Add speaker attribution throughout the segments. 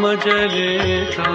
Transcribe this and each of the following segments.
Speaker 1: जलेता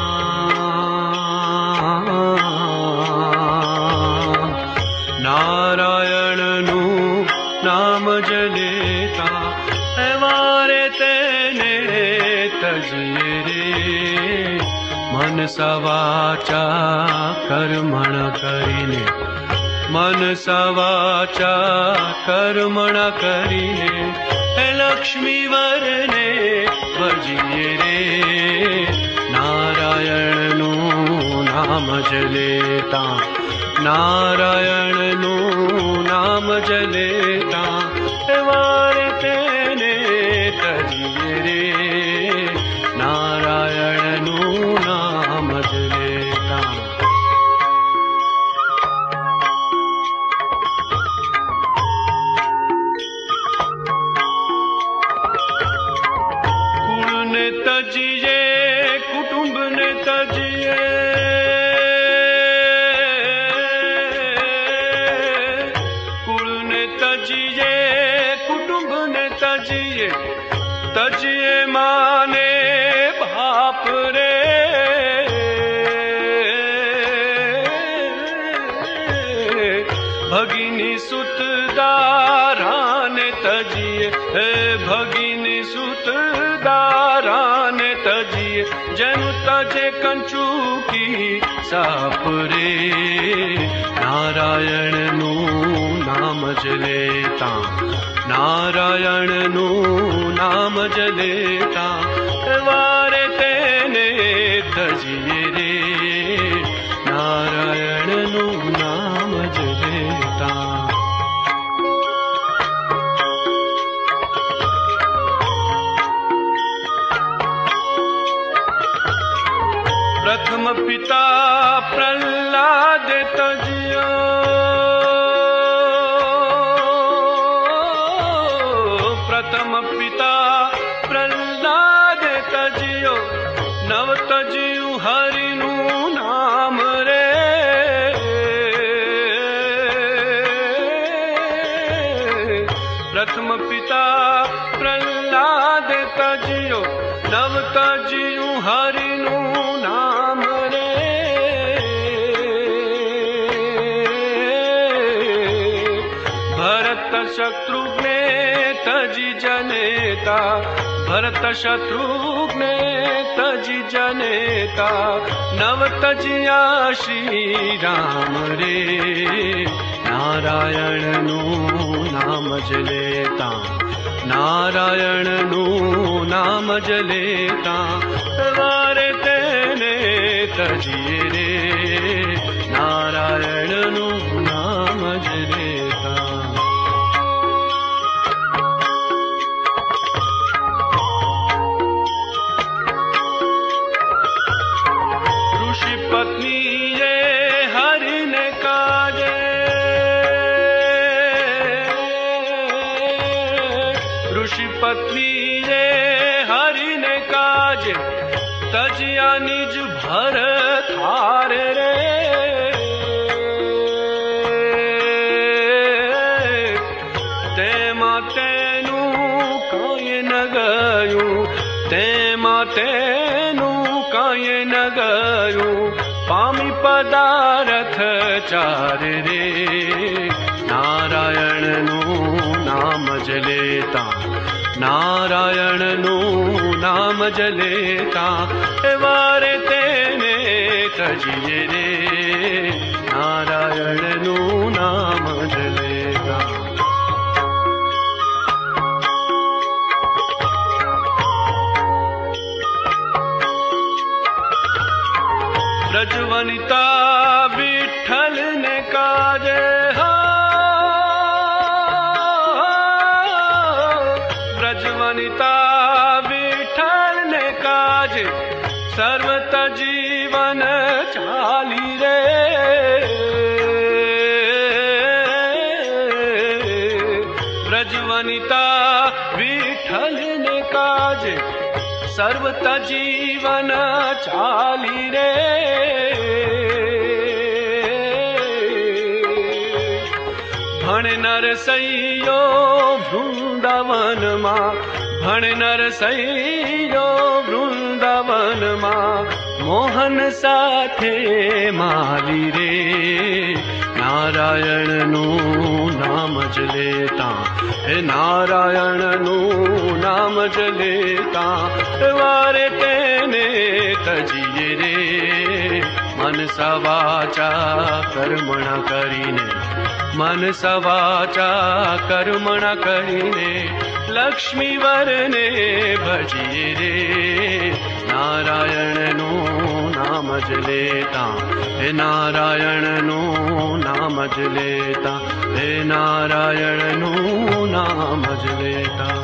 Speaker 1: नारायणनु नाम जलेता वारे तेने तजिए रे मन सवाचा कर्मण करीने मन सवाचा कर्मण करीने लक्ष्मी वरने भजिए रे नारायणनु नाम जलेता नारायणनु नाम जलेता वारे तेने तजिए रे नारायणनु नाम जलेता कुल ने तजिए कुटुंब ने तजिए कुल ने तजिए कुटुंब ने तजिए तजिए माने बाप रे भगिनी सुत दारान तजिए भगिनी सुत दारान तजिए जनु तजे कंचू की साप रे नारायणनु नाम जलेता नारायणनु नाम जलेता वारे तेने तजिए रे नारायणनु नाम जलेता प्रथम पिता प्रहलाद तजियो प्रथम पिता प्रहलाद तजियो नव तजियो हरिनु नाम रे प्रथम पिता प्रहलाद तजियो नव तजियो हरिनु नाम रे भरत शत्रुघ्ने तजि जनेता भरत शत्रुघ्ने तजि जनेता नव तजिया श्री राम रे नारायणनु नाम जलेता नारायणनु नाम जलेता वारे तेने तजिए रे नारायणनु नाम जलेता ऋषि पत्नी ये हरि ने काजे ऋषि पत्नी ये हरि ने काजे तजिया निज भर थार रे ते मातेनु काये न गयू ते मातेनु काये न गयू पामी पदारथ चार रे नारायणनु नाम जलेता नारायणनु नाम जलेता वारे तेने तजिए रे नारायणनु नाम जलेता ब्रजवनिता विठल ने काजे ब्रजवनिता विठल ने काजे सर्वत जीवन चाली रे ब्रजवनिता विठल ने काजे सर्वत जीवन चाली रे भण नरसैयो वृंदावन मां ભણ નરસૈયો વૃંદાવનમાં મોહન સાથે માલી રે નારાયણનું નામ જ લેતા હે નારાયણનું નામ જ લેતા વારે તેને તજીએ રે મનસા વાચા કર્મણા કરીને મનસા વાચા કર્મણા કરીને લક્ષ્મી વરને ભજીએ રે નારાયણનું નામ જ લેતા હે નારાયણનું નામ જ લેતા હે નારાયણનું નામ જ લેતા.